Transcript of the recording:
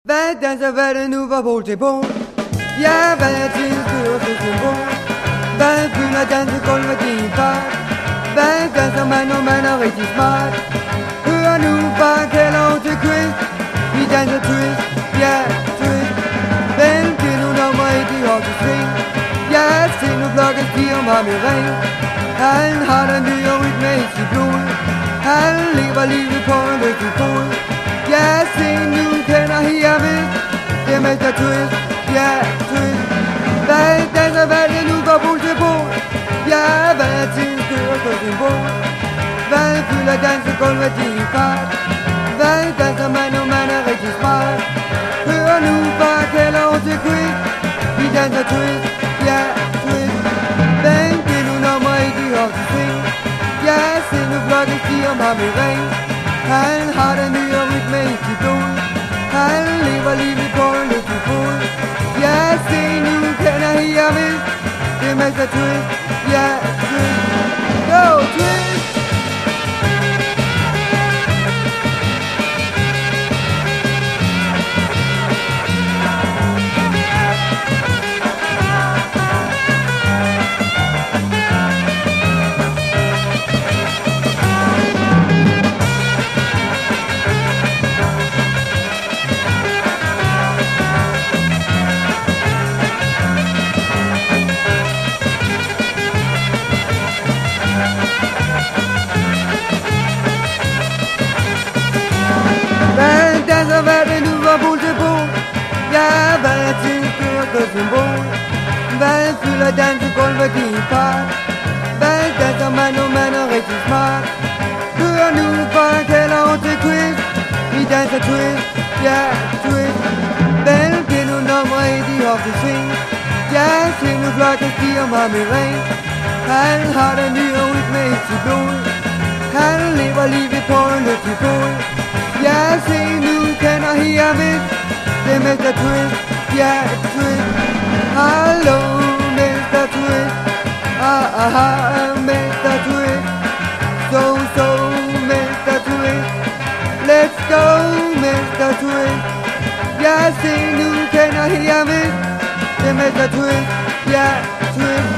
Hvad danser, hvad det nu var bol til bol? Ja, hvad er tidens største symbol? Hvad fylder dansegulvet din fart? Hvad danser man, når man er rigtig smart? Hør nu bare kalder til quiz. Vi danser twist, ja, twist. Vælg det nu nummer 1 i hockey swing. Ja, se nu blokken stiger om ham i ring. Han har den nye rytme i sit blod. Han lever livet på en rigtig fod. Ja, se nu kender her ved. Det er mester twist, ja, twist. Hvad danser, hvad det nu går bol til bol? Ja, hvad er tidens største symbol? Hvad fylder dansegulvet din fart? Hvad danser man, når man er rigtig smart? Hør nu bare kalder over til quiz. Vi danser twist, ja, twist. Vælg det nu nummer 1 i hockey swing. Ja, se nu blokken stiger om ham i ring. Han har den nye rytme i sit blod. Han lever livet på en lykkelig fod. Ja, se nu kender her ved. Det er mester twist, ja, twist. Go, twist! Hvad det nu var bol til bol? Ja, hvad er tidens største symbol? Hvad fylder dansegulvet din fart? Hvad danser man, når man er rigtig smart? Hør nu bare kalder over til quiz. Vi danser twist, ja, twist. Vælg det nu nummer 1 i hockey swing. Ja, se nu klokken stiger om ham i ring. Han har den nye rytme i sit blod. Han lever livet på en lykkelig fod. Ja, se nu kender her ved. Det er mester twist, ja, twist. Hallo, mester twist. Mester twist. So, mester twist. Let's go, mester twist. Ja, se nu kender her ved. Det er mester twist, ja, twist.